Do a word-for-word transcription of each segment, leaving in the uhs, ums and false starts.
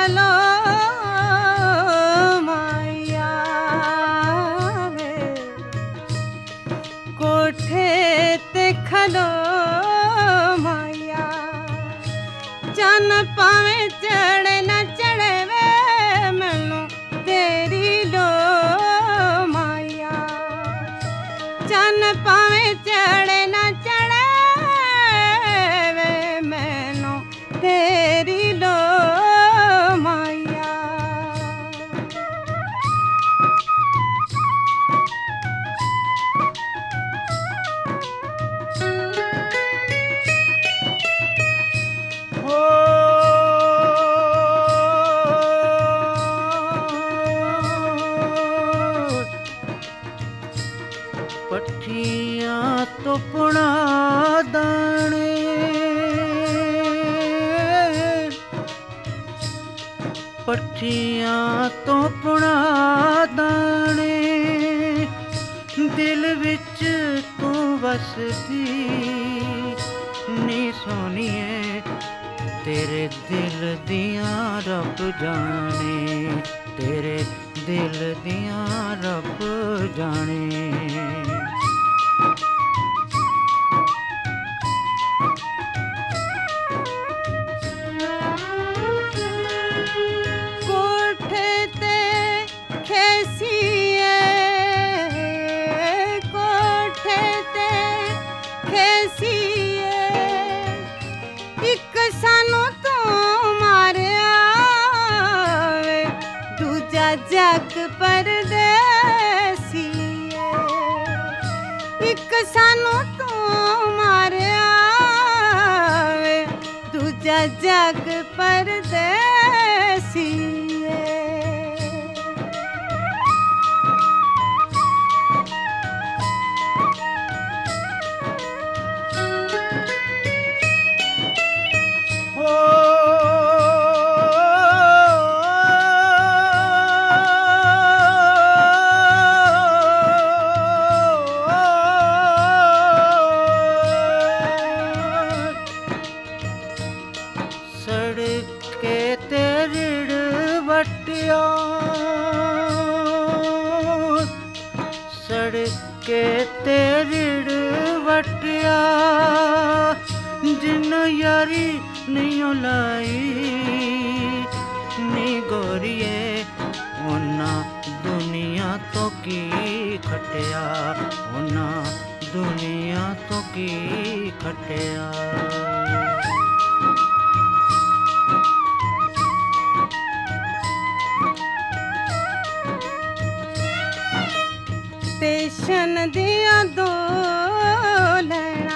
खलो माया वे, कोठे ते खलो माया, चन पावे चढ़े न चढ़े वे मैनू तेरी लो माया, चन पावे चढ़े न चढ़े वे मैनू तेरी लो माया। हो पट्ठियां तो पुणा दाने, पट्ठियां तो पुणा दाने, दिल विच तू वसदी नी सोनिए, तेरे दिल दियां रब जाने, तेरे दिल दियां रब जाने। कोठे ते खेसीए, कोठे ते खेसीए, इक सानू तू मारिया वे, दूजा जग परदेसीए, इक सानू तू मारिया वे, दूजा जग परदेसीए। हो सड़के ते रिड़ वटिया, सड़के ते रिड़ वटिया, जिन यारी नहीं लाई नी गोरिए, ओना दुनिया तो की खटिया, ओना दुनिया तो की खटिया। स्टेशन दिया दो लैना,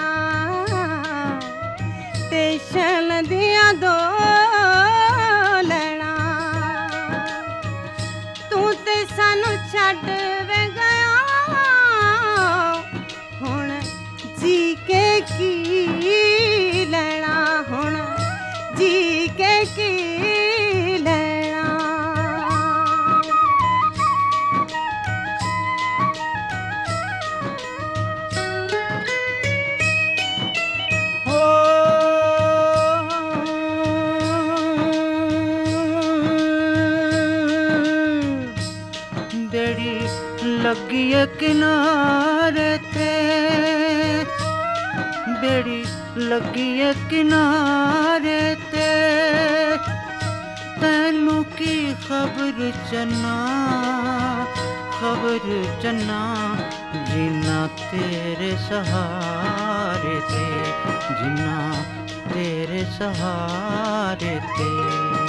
स्टेशन दिया दो लैना, तू ते सानू छड्ड वे गया, हुण जी के की लेना, हुण जी के की लेना। हो बेड़ी लगी है किनारे ते, बेड़ी लगी है किनारे ते, तैनू की खबर चन्ना, खबर चन्ना, जिन्ना तेरे सहारे ते, जिन्ना तेरे सहारे ते।